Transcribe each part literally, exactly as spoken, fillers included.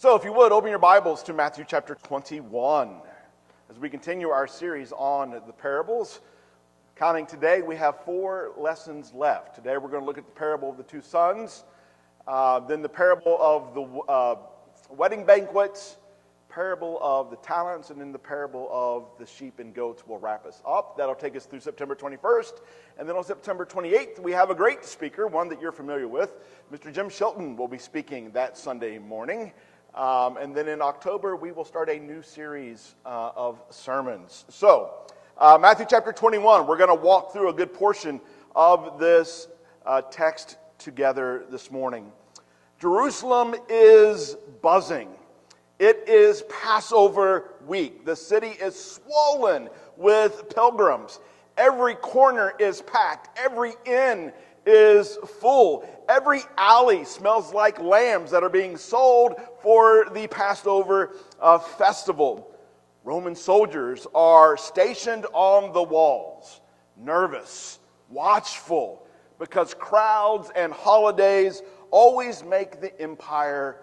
So if you would, open your Bibles to Matthew chapter twenty-one. As we continue our series on the parables, counting today, we have four lessons left. Today we're going to look at the parable of the two sons, uh, then the parable of the uh, wedding banquet, parable of the talents, and then the parable of the sheep and goats will wrap us up. That'll take us through September twenty-first. And then on September twenty-eighth, we have a great speaker, one that you're familiar with. Mister Jim Shelton will be speaking that Sunday morning. Um, and then in October, we will start a new series uh, of sermons. So, uh, Matthew chapter twenty-one, we're going to walk through a good portion of this uh, text together this morning. Jerusalem is buzzing. It is Passover week. The city is swollen with pilgrims. Every corner is packed. Every inn is full. Every alley smells like lambs that are being sold for the Passover uh, festival. Roman soldiers are stationed on the walls, nervous, watchful, because crowds and holidays always make the empire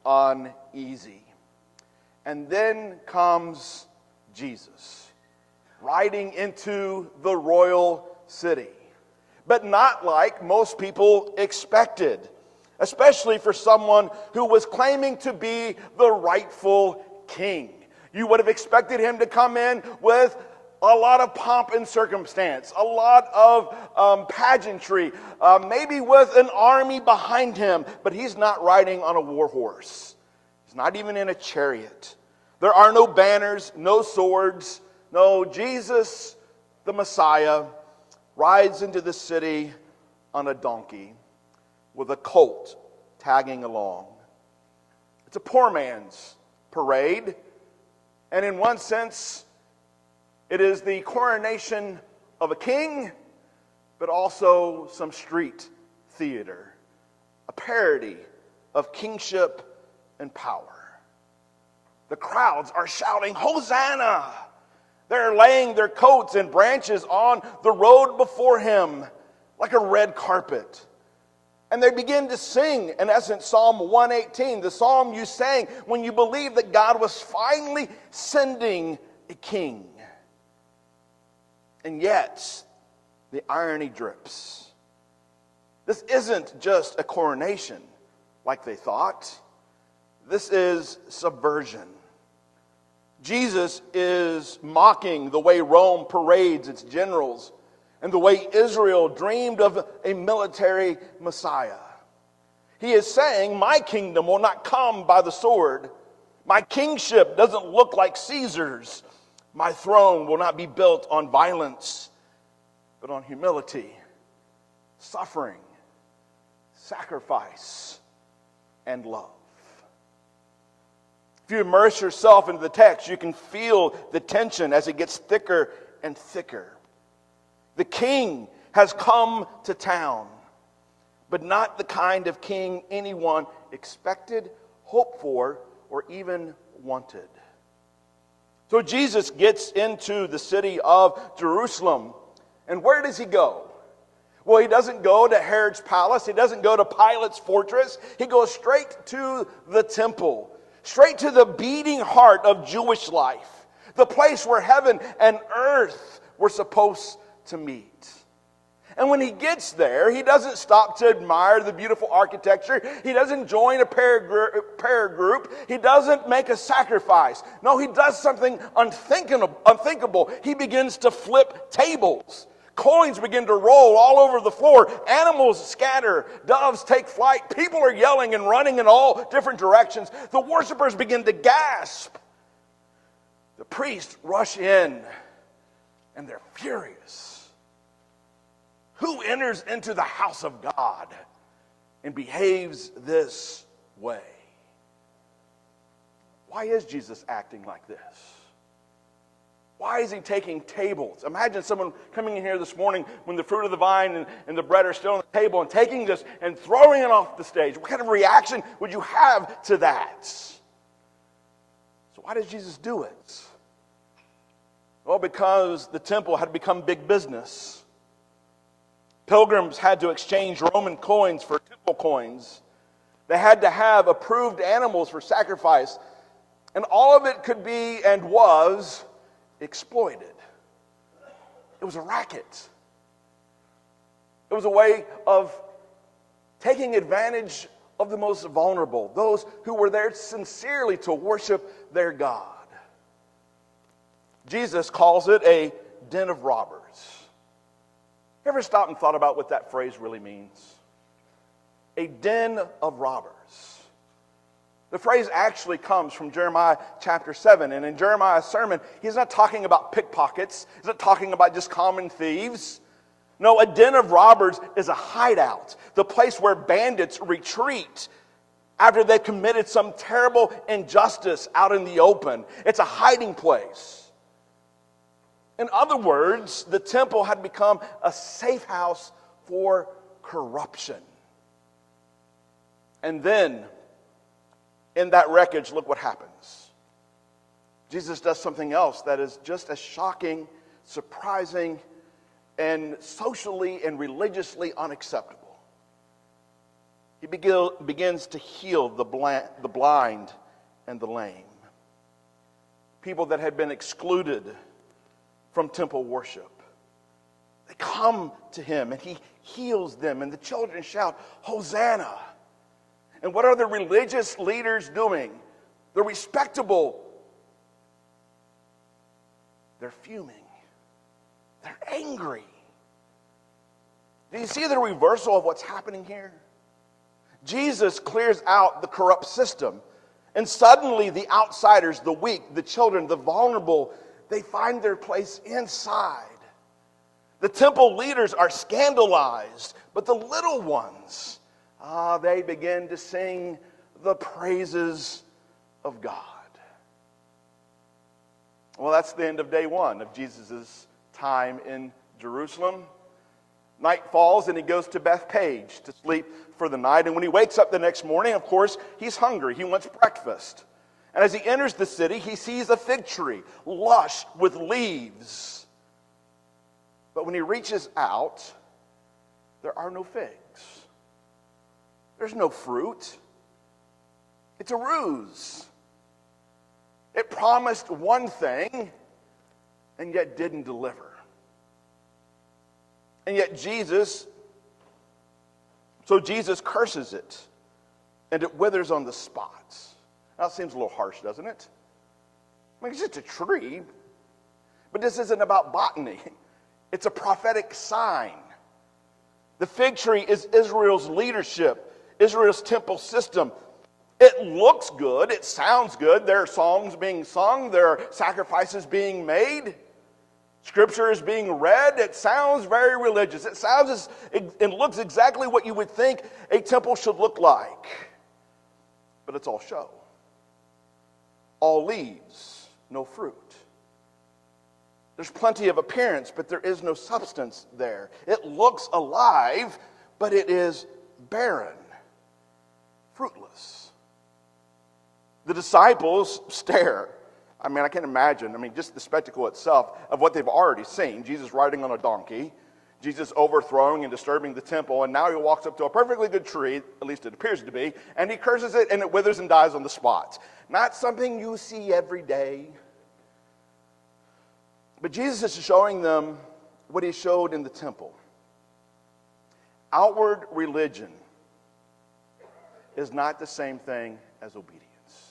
uneasy. And then comes Jesus, riding into the royal city. But not like most people expected, especially for someone who was claiming to be the rightful king. You would have expected him to come in with a lot of pomp and circumstance, a lot of um, pageantry, uh, maybe with an army behind him, but he's not riding on a war horse. He's not even in a chariot. There are no banners, no swords. No, Jesus, the Messiah, rides into the city on a donkey with a colt tagging along. It's a poor man's parade, and in one sense, it is the coronation of a king, but also some street theater, a parody of kingship and power. The crowds are shouting, "Hosanna!" They're laying their coats and branches on the road before him like a red carpet. And they begin to sing, in essence, Psalm one eighteen, the psalm you sang when you believed that God was finally sending a king. And yet, the irony drips. This isn't just a coronation like they thought. This is subversion. Jesus is mocking the way Rome parades its generals and the way Israel dreamed of a military Messiah. He is saying, my kingdom will not come by the sword. My kingship doesn't look like Caesar's. My throne will not be built on violence, but on humility, suffering, sacrifice, and love. If you immerse yourself into the text, you can feel the tension as it gets thicker and thicker. The king has come to town, but not the kind of king anyone expected, hoped for, or even wanted. So Jesus gets into the city of Jerusalem, and where does he go? Well, he doesn't go to Herod's palace. He doesn't go to Pilate's fortress. He goes straight to the temple. Straight to the beating heart of Jewish life, the place where heaven and earth were supposed to meet. And when he gets there, he doesn't stop to admire the beautiful architecture. He doesn't join a prayer group. He doesn't make a sacrifice. No, he does something unthinkable. unthinkable. He begins to flip tables. Coins begin to roll all over the floor. Animals scatter. Doves take flight. People are yelling and running in all different directions. The worshipers begin to gasp. The priests rush in, and they're furious. Who enters into the house of God and behaves this way? Why is Jesus acting like this? Why is he taking tables? Imagine someone coming in here this morning when the fruit of the vine and, and the bread are still on the table and taking this and throwing it off the stage. What kind of reaction would you have to that? So why does Jesus do it? Well, because the temple had become big business. Pilgrims had to exchange Roman coins for temple coins. They had to have approved animals for sacrifice. And all of it could be and was exploited. It was a racket. It was a way of taking advantage of the most vulnerable, those who were there sincerely to worship their God. Jesus calls it a den of robbers. Ever stopped and thought about what that phrase really means? A den of robbers. The phrase actually comes from Jeremiah chapter seven. And in Jeremiah's sermon, he's not talking about pickpockets. He's not talking about just common thieves. No, a den of robbers is a hideout, the place where bandits retreat after they've committed some terrible injustice out in the open. It's a hiding place. In other words, the temple had become a safe house for corruption. And then, in that wreckage, look what happens. Jesus does something else that is just as shocking, surprising, and socially and religiously unacceptable. He begins to heal the blind and the lame. People that had been excluded from temple worship. They come to him and he heals them, and the children shout, Hosanna! And what are the religious leaders doing? The respectable. They're fuming. They're angry. Do you see the reversal of what's happening here? Jesus clears out the corrupt system, and suddenly the outsiders, the weak, the children, the vulnerable, they find their place inside. The temple leaders are scandalized, but the little ones, ah, they begin to sing the praises of God. Well, that's the end of day one of Jesus' time in Jerusalem. Night falls and he goes to Bethpage to sleep for the night. And when he wakes up the next morning, of course, he's hungry. He wants breakfast. And as he enters the city, he sees a fig tree, lush with leaves. But when he reaches out, there are no figs. There's no fruit. It's a ruse. It promised one thing and yet didn't deliver. And yet Jesus, so Jesus curses it, and it withers on the spots. Now, it seems a little harsh, doesn't it? I mean, it's just a tree. But this isn't about botany. It's a prophetic sign. The fig tree is Israel's leadership, Israel's temple system. It looks good. It sounds good. There are songs being sung. There are sacrifices being made. Scripture is being read. It sounds very religious. It sounds as, it, it looks exactly what you would think a temple should look like. But it's all show. All leaves, no fruit. There's plenty of appearance, but there is no substance there. It looks alive, but it is barren, fruitless. The disciples stare. I mean, I can't imagine. I mean, just the spectacle itself of what they've already seen. Jesus riding on a donkey, Jesus overthrowing and disturbing the temple, and now he walks up to a perfectly good tree, at least it appears to be, and he curses it, and it withers and dies on the spot. Not something you see every day. But Jesus is showing them what he showed in the temple. Outward religion is not the same thing as obedience.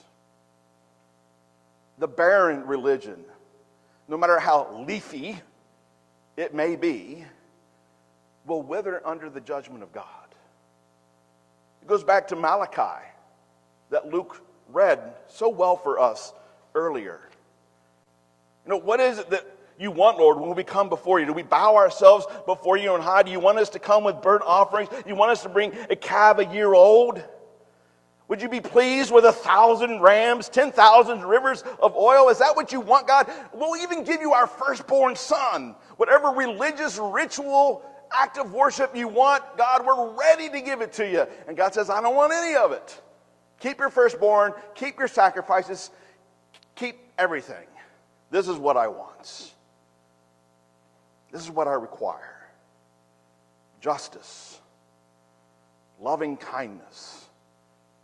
The barren religion, no matter how leafy it may be, will wither under the judgment of God. It goes back to Malachi that Luke read so well for us earlier. You know, what is it that you want, Lord, when we come before you? Do we bow ourselves before you on high? Do you want us to come with burnt offerings? Do you want us to bring a calf a year old? Would you be pleased with a thousand rams, ten thousand rivers of oil? Is that what you want, God? We'll even give you our firstborn son. Whatever religious ritual act of worship you want, God, we're ready to give it to you. And God says, I don't want any of it. Keep your firstborn, keep your sacrifices, keep everything. This is what I want. This is what I require. Justice, loving kindness,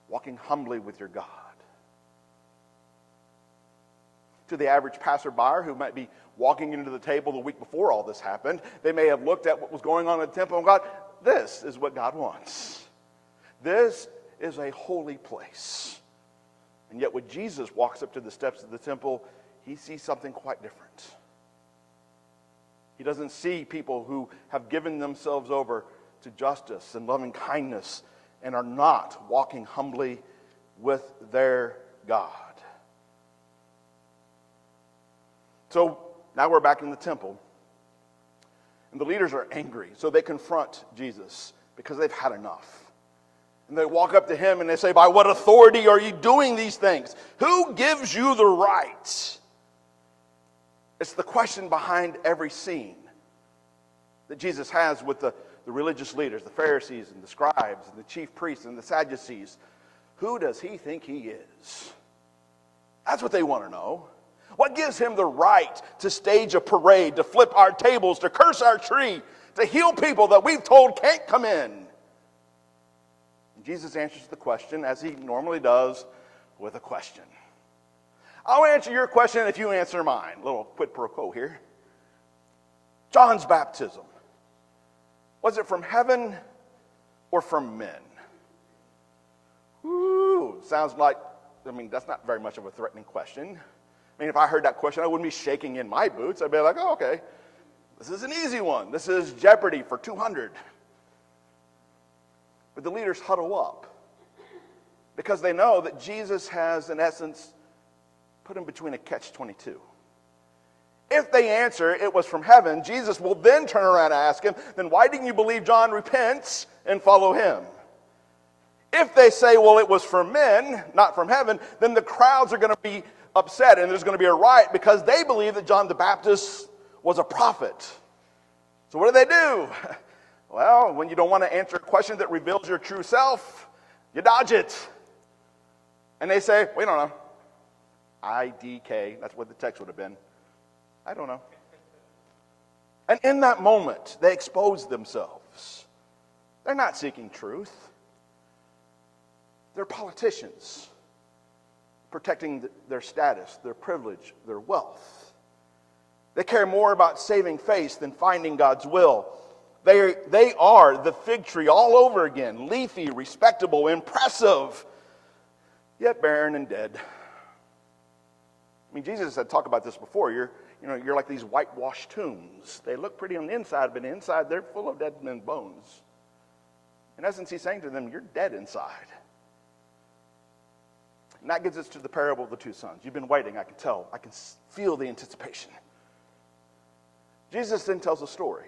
walking humbly with your God. To the average passerby who might be walking into the table the week before all this happened, they may have looked at what was going on in the temple and gone, this is what God wants. This is a holy place. And yet when Jesus walks up to the steps of the temple, he sees something quite different. He doesn't see people who have given themselves over to justice and loving kindness and are not walking humbly with their God. So now we're back in the temple, and the leaders are angry, so they confront Jesus because they've had enough. And they walk up to him and they say, by what authority are you doing these things? Who gives you the right? It's the question behind every scene that Jesus has with the, the religious leaders, the Pharisees and the scribes and the chief priests and the Sadducees. Who does he think he is? That's what they want to know. What gives him the right to stage a parade, to flip our tables, to curse our tree, to heal people that we've told can't come in? And Jesus answers the question, as he normally does, with a question. I'll answer your question if you answer mine. A little quid pro quo here. John's baptism. Was it from heaven or from men? Ooh, sounds like, I mean, that's not very much of a threatening question. I mean, if I heard that question, I wouldn't be shaking in my boots. I'd be like, oh, okay, this is an easy one. This is Jeopardy for two hundred. But the leaders huddle up because they know that Jesus has, in essence, put him between a catch twenty-two. If they answer it was from heaven, Jesus will then turn around and ask him, then why didn't you believe John? Repent and follow him. If they say, well, it was from men, not from heaven, then the crowds are going to be upset and there's going to be a riot because they believe that John the Baptist was a prophet. So what do they do? Well, when you don't want to answer a question that reveals your true self, you dodge it. And they say, we don't know. I D K, that's what the text would have been. I don't know. And in that moment, they expose themselves. They're not seeking truth. They're politicians, protecting their status, their privilege, their wealth. They care more about saving face than finding God's will. They, they are the fig tree all over again, leafy, respectable, impressive, yet barren and dead. I mean, Jesus had talked about this before. You're, you know, you're like these whitewashed tombs. They look pretty on the inside, but inside they're full of dead men's bones. In essence, he's saying to them, you're dead inside. And that gets us to the parable of the two sons. You've been waiting, I can tell. I can feel the anticipation. Jesus then tells a story.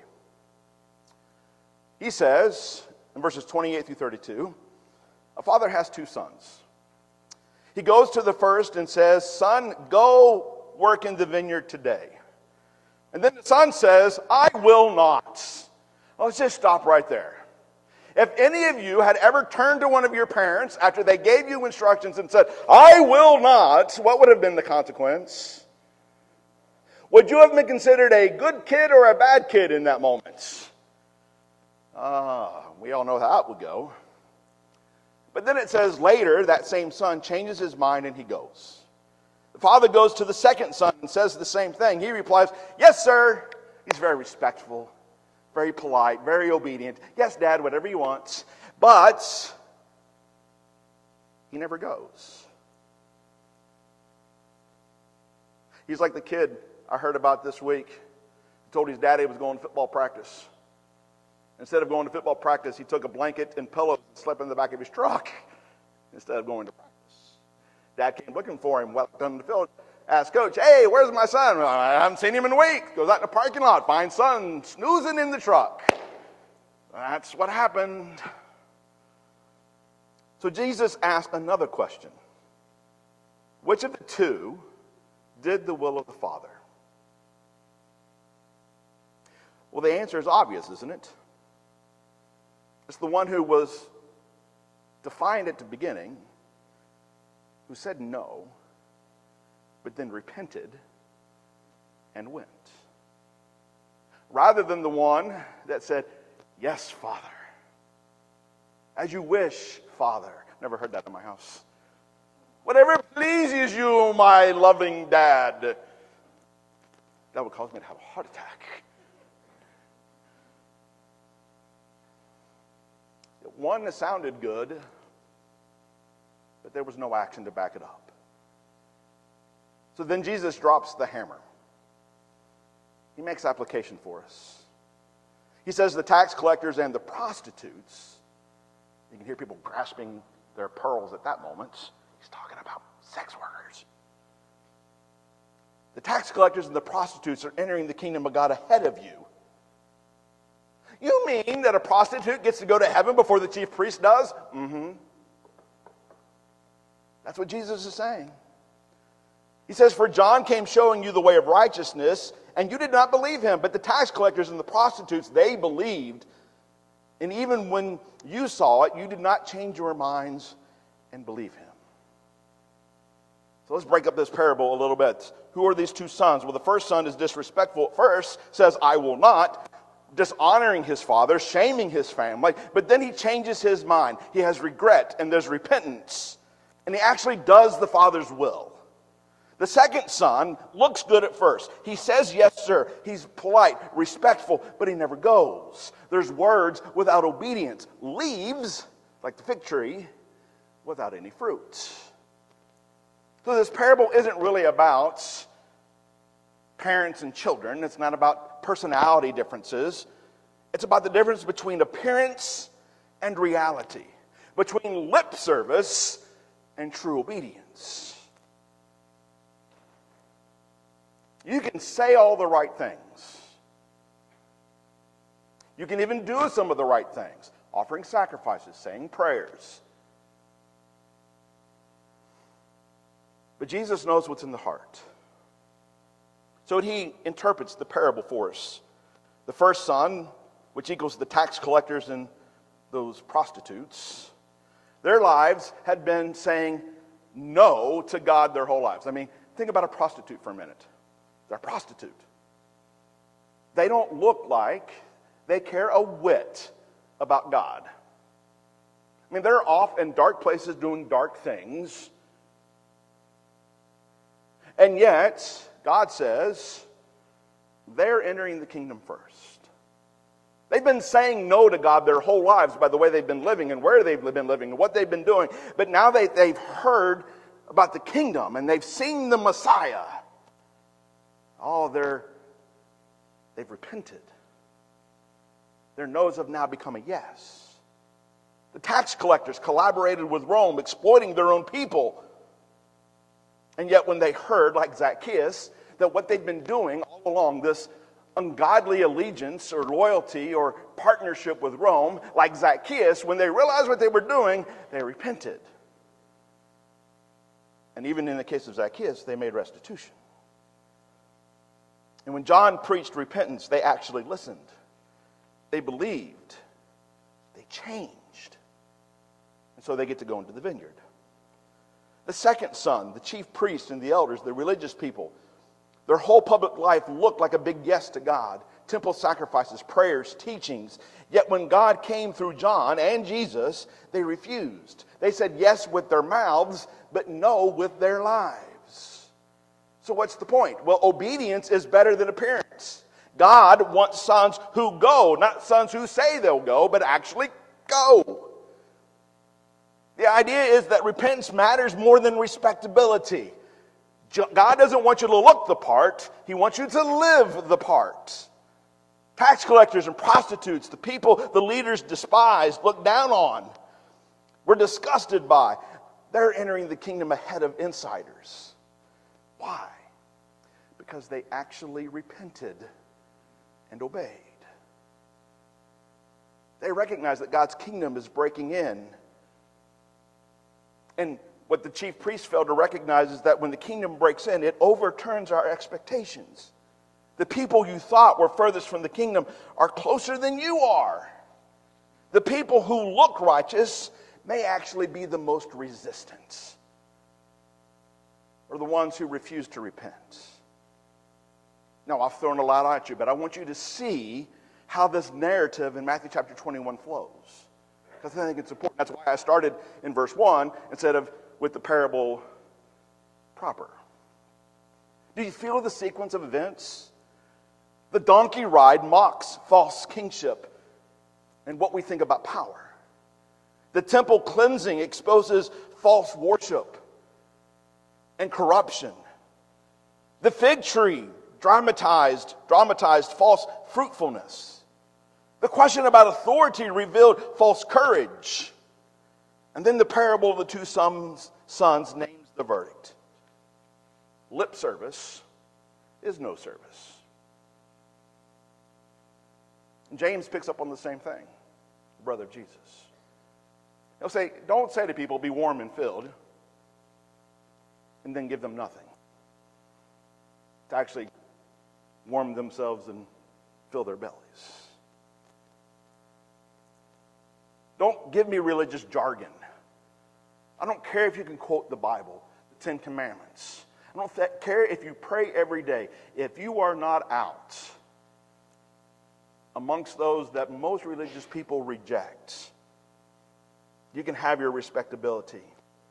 He says, in verses twenty-eight through thirty-two, a father has two sons. He goes to the first and says, son, go work in the vineyard today. And then the son says, I will not. Well, let's just stop right there. If any of you had ever turned to one of your parents after they gave you instructions and said, I will not, what would have been the consequence? Would you have been considered a good kid or a bad kid in that moment? Ah, we all know how it would go. But then it says later, that same son changes his mind and he goes. The father goes to the second son and says the same thing. He replies, yes, sir. He's very respectful, very polite, very obedient. Yes, Dad, whatever you want. But he never goes. He's like the kid I heard about this week. He told his daddy he was going to football practice. Instead of going to football practice, he took a blanket and pillows and slept in the back of his truck instead of going to practice. Dad came looking for him, walked on the field, asked coach, hey, where's my son? Well, I haven't seen him in a week. Goes out in the parking lot, finds son snoozing in the truck. That's what happened. So Jesus asked another question. Which of the two did the will of the Father? Well, the answer is obvious, isn't it? It's the one who was defiant at the beginning, who said no, but then repented and went. Rather than the one that said, yes, Father. As you wish, Father. Never heard that in my house. Whatever pleases you, my loving dad. That would cause me to have a heart attack. One that sounded good, but there was no action to back it up. So then Jesus drops the hammer. He makes application for us. He says the tax collectors and the prostitutes, you can hear people grasping their pearls at that moment. He's talking about sex workers. The tax collectors and the prostitutes are entering the kingdom of God ahead of you. You mean that a prostitute gets to go to heaven before the chief priest does? Mm-hmm. That's what Jesus is saying. He says, for John came showing you the way of righteousness, and you did not believe him. But the tax collectors and the prostitutes, they believed. And even when you saw it, you did not change your minds and believe him. So let's break up this parable a little bit. Who are these two sons? Well, the first son is disrespectful at first, says, I will not. Dishonoring his father, shaming his family, but then he changes his mind. He has regret and there's repentance. And he actually does the father's will. The second son looks good at first. He says, yes, sir. He's polite, respectful, but he never goes. There's words without obedience. Leaves, like the fig tree, without any fruit. So this parable isn't really about parents and children. It's not about personality differences. It's about the difference between appearance and reality, between lip service and true obedience. You can say all the right things. You can even do some of the right things, offering sacrifices, saying prayers. But Jesus knows what's in the heart. So he interprets the parable for us. The first son, which equals the tax collectors and those prostitutes, their lives had been saying no to God their whole lives. I mean, think about a prostitute for a minute. They're a prostitute. They don't look like they care a whit about God. I mean, they're off in dark places doing dark things. And yet, God says, they're entering the kingdom first. They've been saying no to God their whole lives by the way they've been living and where they've been living and what they've been doing. But now they, they've heard about the kingdom and they've seen the Messiah. Oh, they're, they've repented. Their no's have now become a yes. The tax collectors collaborated with Rome, exploiting their own people. And yet when they heard, like Zacchaeus, that what they'd been doing all along, this ungodly allegiance or loyalty or partnership with Rome, like Zacchaeus, when they realized what they were doing, they repented. And even in the case of Zacchaeus, they made restitution. And when John preached repentance, they actually listened. They believed. They changed. And so they get to go into the vineyard. The second son, the chief priests and the elders, the religious people, their whole public life looked like a big yes to God. Temple sacrifices, prayers, teachings. Yet when God came through John and Jesus, they refused. They said yes with their mouths, but no with their lives. So what's the point? Well, obedience is better than appearance. God wants sons who go, not sons who say they'll go, but actually go. The idea is that repentance matters more than respectability. God doesn't want you to look the part. He wants you to live the part. Tax collectors and prostitutes, the people the leaders despised, looked down on, were disgusted by, they're entering the kingdom ahead of insiders. Why? Because they actually repented and obeyed. They recognize that God's kingdom is breaking in. And what the chief priests failed to recognize is that when the kingdom breaks in, it overturns our expectations. The people you thought were furthest from the kingdom are closer than you are. The people who look righteous may actually be the most resistant, or the ones who refuse to repent. Now, I've thrown a lot at you, but I want you to see how this narrative in Matthew chapter twenty-one flows. because I think it's important. That's why I started in verse one instead of with the parable proper. Do you feel the sequence of events? The donkey ride mocks false kingship and what we think about power. The temple cleansing exposes false worship and corruption. The fig tree dramatized, dramatized false fruitfulness. The question about authority revealed false courage. And then the parable of the two sons, sons names the verdict. Lip service is no service. And James picks up on the same thing, the brother of Jesus. He'll say, don't say to people, be warm and filled, and then give them nothing. To actually warm themselves and fill their bellies. Don't give me religious jargon. I don't care if you can quote the Bible, the Ten Commandments. I don't th- care if you pray every day. If you are not out amongst those that most religious people reject, you can have your respectability.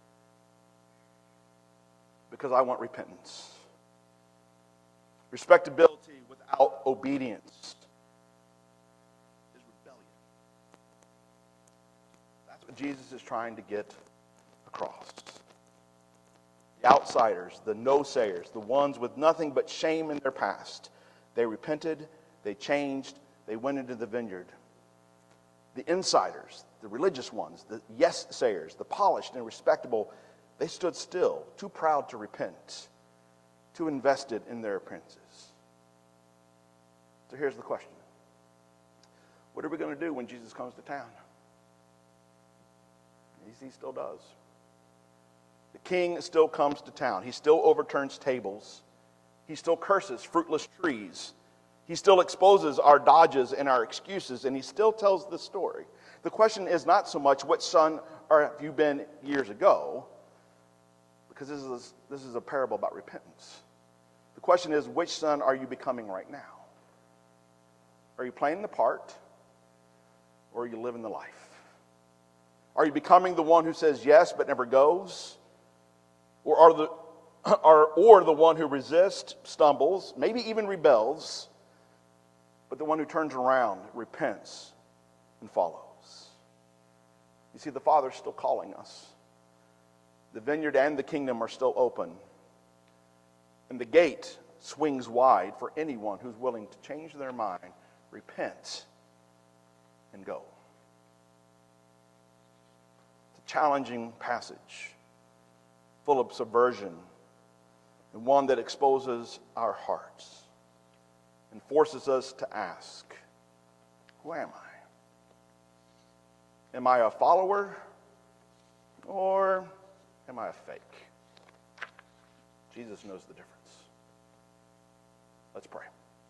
Because I want repentance. Respectability without obedience is rebellion. That's what Jesus is trying to get across. The outsiders, the no-sayers, the ones with nothing but shame in their past, they repented, they changed, they went into the vineyard. The insiders, the religious ones, the yes-sayers, the polished and respectable, they stood still, too proud to repent, too invested in their appearances. So here's the question. What are we going to do when Jesus comes to town? He still does. The king still comes to town. He still overturns tables. He still curses fruitless trees. He still exposes our dodges and our excuses, and he still tells the story. The question is not so much which son have you been years ago, because this is, this is a parable about repentance. The question is, which son are you becoming right now? Are you playing the part, or are you living the life? Are you becoming the one who says yes but never goes? Or are the or, or the one who resists, stumbles, maybe even rebels, but the one who turns around, repents, and follows? You see, the Father's still calling us. The vineyard and the kingdom are still open. And the gate swings wide for anyone who's willing to change their mind, repent, and go. It's a challenging passage, full of subversion, and one that exposes our hearts and forces us to ask, who am I? Am I a follower, or am I a fake? Jesus knows the difference. Let's pray.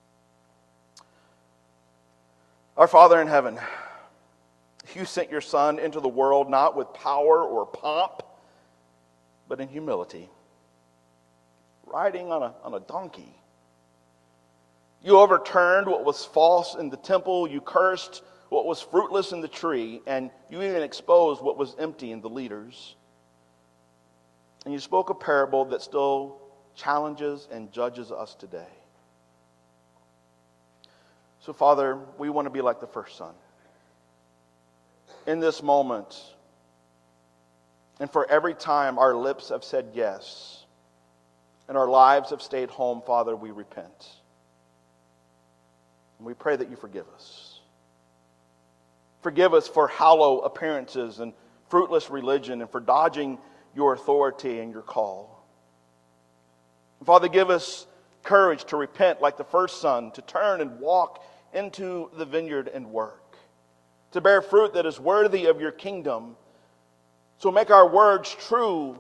Our Father in heaven, you sent your Son into the world not with power or pomp, but in humility, riding on a, on a donkey. You overturned what was false in the temple. You cursed what was fruitless in the tree. And you even exposed what was empty in the leaders. And you spoke a parable that still challenges and judges us today. So, Father, we want to be like the first son. In this moment, and for every time our lips have said yes, and our lives have stayed home, Father, we repent. And we pray that you forgive us. Forgive us for hollow appearances and fruitless religion, and for dodging your authority and your call. Father, give us courage to repent like the first son, to turn and walk into the vineyard and work, to bear fruit that is worthy of your kingdom. So make our words true,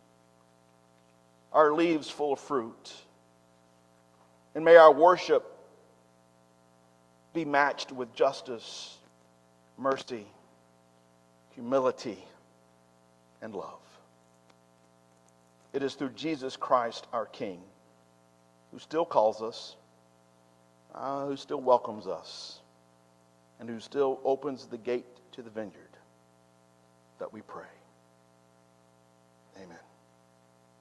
our leaves full of fruit. And may our worship be matched with justice, mercy, humility, and love. It is through Jesus Christ, our King, who still calls us, uh, who still welcomes us, and who still opens the gate to the vineyard. that we pray. Amen.